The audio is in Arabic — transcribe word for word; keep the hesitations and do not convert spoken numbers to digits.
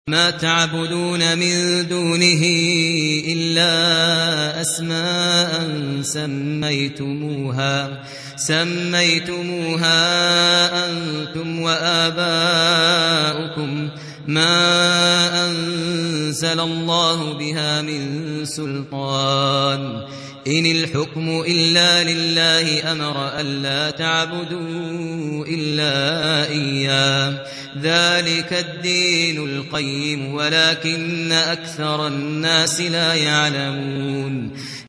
ما تعبدون من دونه إلا أسماء سميتموها سميتموها أنتم وآباؤكم ما أنزل الله بها من سلطان إن الحكم إلا لله أمر ألا تعبدوا إلا إياه ذلك الدين القيم ولكن أكثر الناس لا يعلمون